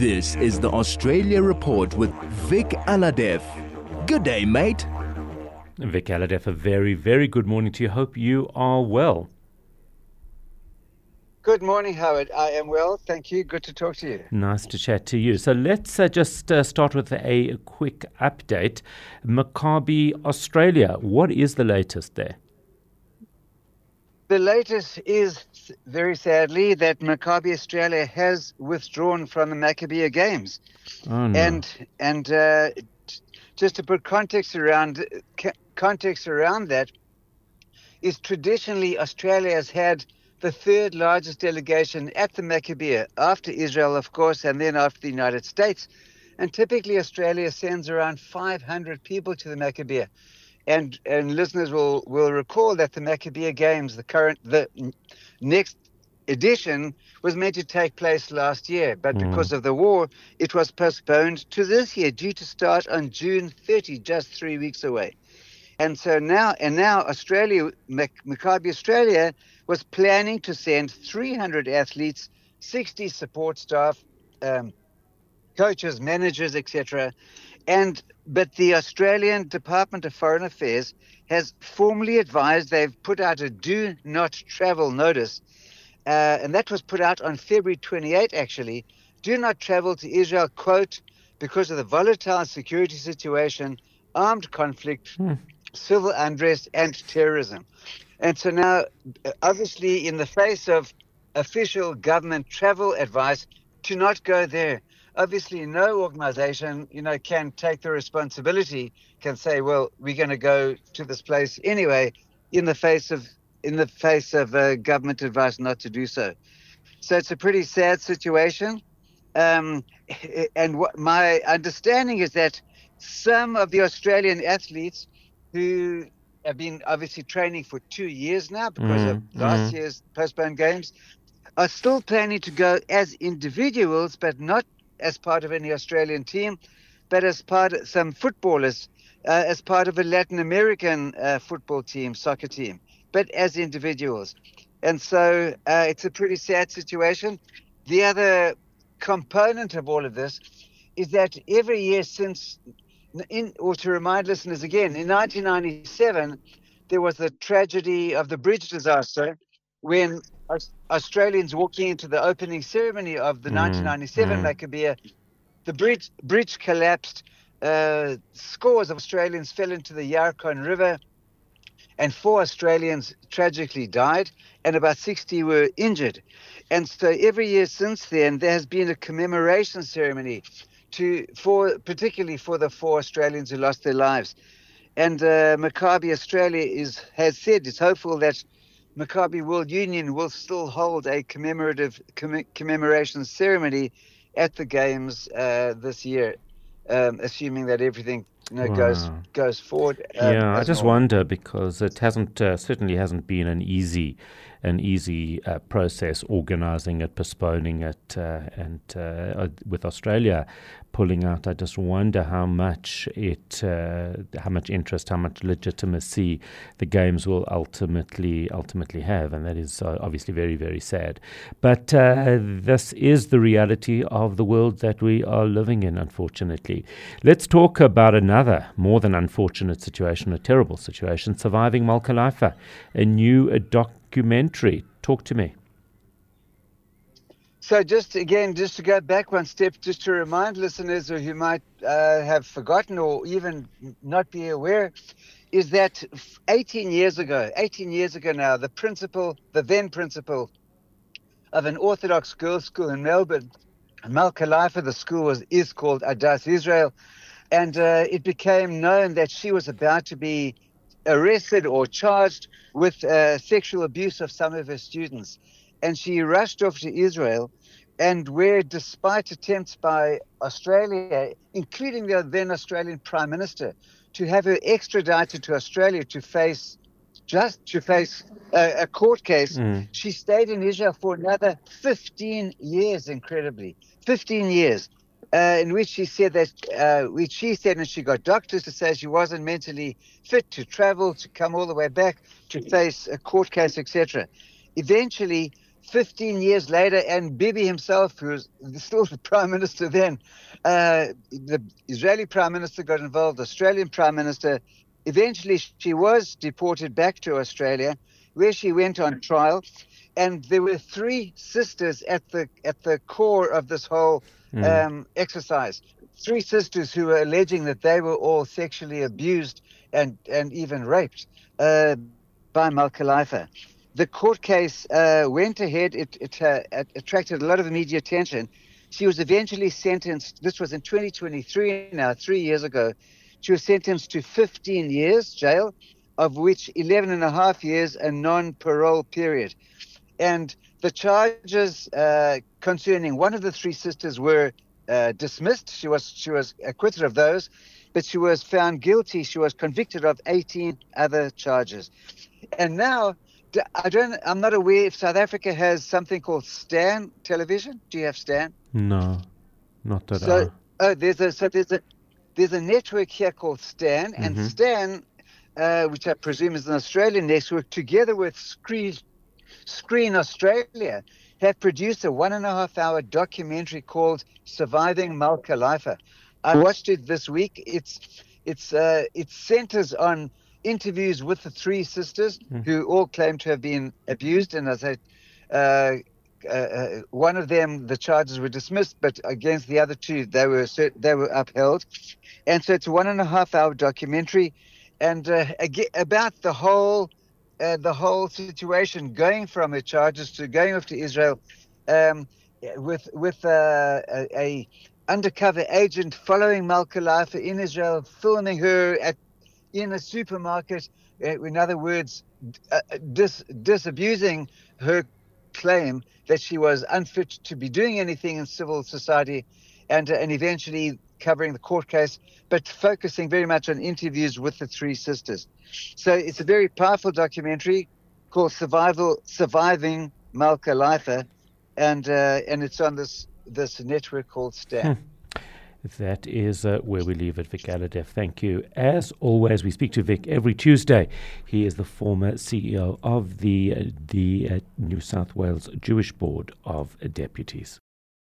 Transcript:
This is the Australia Report with Vic Aladef. Good day, mate. Vic Aladef, a very, very good morning to you. Hope you are well. Good morning, Howard. I am well. Thank you. Good to talk to you. Nice to chat to you. So let's just start with a quick update. Maccabi Australia, what is the latest there? The latest is, very sadly, that Maccabi Australia has withdrawn from the Maccabea Games. Oh, no. And just to put context around that, is traditionally Australia has had the third largest delegation at the Maccabea, after Israel, of course, and then after the United States. And typically Australia sends around 500 people to the Maccabea. And listeners will recall that the Maccabea Games, the next edition, was meant to take place last year, but because of the war, it was postponed to this year, due to start on June 30, just 3 weeks away. And so now Australia, Maccabi Australia, was planning to send 300 athletes, 60 support staff, coaches, managers, etc. But the Australian Department of Foreign Affairs has formally advised, they've put out a do not travel notice, and that was put out on February 28, actually. Do not travel to Israel, quote, because of the volatile security situation, armed conflict, civil unrest, and terrorism. And so now, obviously, in the face of official government travel advice, to not go there. Obviously, no organization, can take the responsibility, can say, well, we're going to go to this place anyway, in the face of government advice not to do so. So it's a pretty sad situation. And what my understanding is that some of the Australian athletes who have been obviously training for 2 years now because of last year's postponed games are still planning to go as individuals, but not as part of any Australian team, but as part of some footballers, as part of a Latin American football team, soccer team, but as individuals. And so it's a pretty sad situation. The other component of all of this is that every year since, or to remind listeners again, in 1997, there was the tragedy of the bridge disaster when Australians walking into the opening ceremony of the 1997 Maccabea, the bridge collapsed. Scores of Australians fell into the Yarkon River, and 4 Australians tragically died, and about 60 were injured. And so every year since then, there has been a commemoration ceremony particularly for the 4 Australians who lost their lives. And Maccabi Australia has said it's hopeful that Maccabi World Union will still hold a commemoration ceremony at the games this year, assuming that everything goes forward. I just wonder, because it certainly hasn't been an easy process organising it, postponing it, and with Australia pulling out. I just wonder how much interest, how much legitimacy the games will ultimately have, and that is obviously very, very sad. But this is the reality of the world that we are living in, unfortunately. Let's talk about another more than unfortunate situation, a terrible situation, Surviving Malka Leifer, a new documentary. Talk to me. So just to go back one step, just to remind listeners who might have forgotten or even not be aware, is that 18 years ago now, the then principal of an Orthodox girls' school in Melbourne, Malka Leifer, the school is called Adass Israel, and it became known that she was about to be arrested or charged with sexual abuse of some of her students. And she rushed off to Israel, and where, despite attempts by Australia, including the then Australian Prime Minister, to have her extradited to Australia to face a court case, she stayed in Israel for another 15 years, incredibly. 15 years. In which she said and she got doctors to say she wasn't mentally fit to travel, to come all the way back, to face a court case, etc. Eventually, 15 years later, and Bibi himself, who was still the prime minister then, the Israeli prime minister got involved, the Australian prime minister. Eventually, she was deported back to Australia, where she went on trial. And there were three sisters at the core of this whole exercise. Three sisters who were alleging that they were all sexually abused and even raped by Malka Leifer. The court case went ahead. It attracted a lot of media attention. She was eventually sentenced. This was in 2023 now, 3 years ago. She was sentenced to 15 years jail, of which 11 and a half years a non-parole period. And the charges concerning one of the three sisters were dismissed. She was acquitted of those, but she was found guilty. She was convicted of 18 other charges. And now, I'm not aware if South Africa has something called Stan Television. Do you have Stan? No, not that. There's a network here called Stan, and Stan, which I presume is an Australian network, together with Screen Australia, have produced a 1.5-hour documentary called "Surviving Malka Leifer." I watched it this week. It centers on interviews with the three sisters who all claim to have been abused, and as one of them, the charges were dismissed, but against the other two, they were upheld. And so it's a 1.5-hour documentary, and about the whole situation, going from her charges to going off to Israel, with a undercover agent following Malka Leifer in Israel, filming her in a supermarket. In other words, disabusing her claim that she was unfit to be doing anything in civil society, and eventually covering the court case, but focusing very much on interviews with the three sisters. So it's a very powerful documentary called Surviving Malka Leifer, and it's on this network called Stan. That is where we leave it. Vic Alhadeff, thank you. As always, we speak to Vic every Tuesday. He is the former CEO of the New South Wales Jewish Board of Deputies.